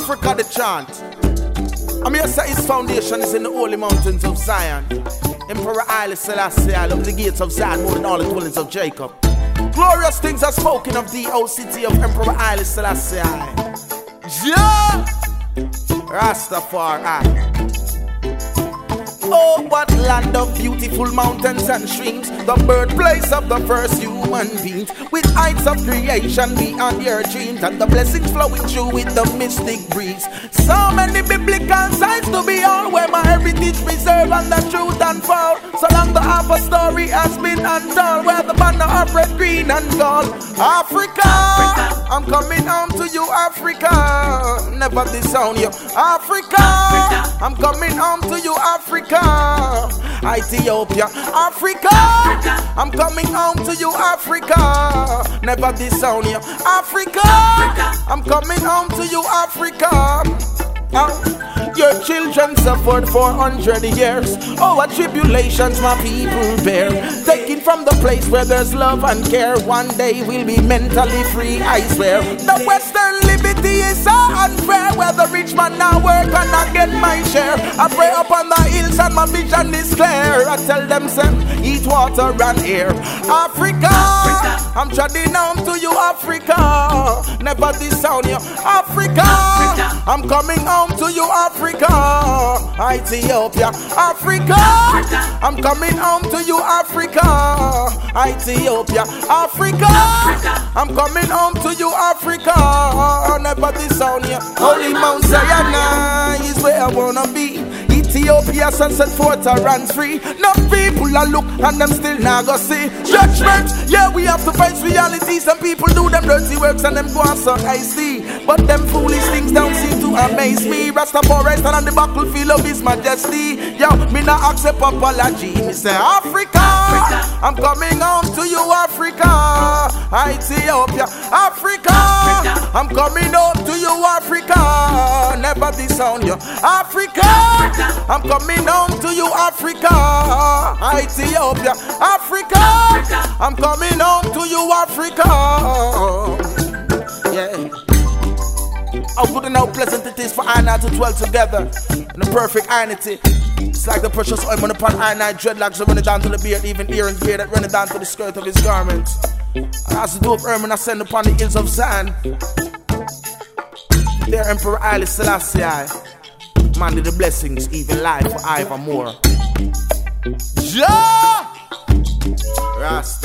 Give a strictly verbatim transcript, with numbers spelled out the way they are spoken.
Africa the chant. I'm here to say his foundation is in the holy mountains of Zion. Emperor Haile Selassie, I love the gates of Zion more than all the dwellings of Jacob. Glorious things are spoken of thee, O city of Emperor Haile Selassie. Yeah! Rastafari. Oh, what land of beautiful mountains and streams, the birthplace of the first human beings, with heights of creation beyond your dreams, and the blessings flowing through with the mystic breeze. So many biblical signs to behold, where my heritage preserved and the truth unfold. So long the half a story has been untold, where the banner of red, green and gold. Africa, Africa, I'm coming home to you, Africa. Never disown you, Africa. Africa, I'm coming home to you, Africa. Ethiopia, Africa, Africa, I'm coming home to you, Africa. Never disown you, Africa, Africa, I'm coming home to you, Africa. Oh, your children suffered for a hundred years. Oh, what tribulations my people bear. Taken from the place where there's love and care. One day we'll be mentally free, I swear. The Western liberty is so unfair, where the rich man now work and I get my share. I pray upon the hills and my vision is clear. I tell them, son, eat water and air. Africa, Africa, I'm treading home to you, Africa. Never disown you, Africa, Africa, I'm coming home to you, Africa. Ethiopia, Africa, Africa, I'm coming home to you, Africa. Ethiopia, Africa, Africa, I'm coming home to you, Africa. Never disown you. Holy Mount Zion is where I wanna be. Ethiopia, sunset forth a runs free. No people a look and them still not go see judgment. Yeah, we have to face reality. Some people do them dirty works and them go on so I see. But them foolish things don't seem to amaze me. Rastafari stand on the battlefield of his majesty. Yo, me not accept apology. Me say Africa, Africa, I'm coming home to you, Africa. Ethiopia, Africa, Africa, I'm coming home to you, Africa. Never disown you, Africa, Africa, I'm coming home to you, Africa. Ethiopia, Africa, Africa, I'm coming home to you, Africa. Yeah. How good and how pleasant it is for I and I to dwell together in a perfect unity. It's like the precious ointment upon I and I dreadlocks that run it down to the beard, even Aaron's beard that run it down to the skirt of his garments. And as the dope ermine I send upon the hills of Zion, there Emperor Haile Selassie, man the blessings, even life for evermore. Ja! Rasta.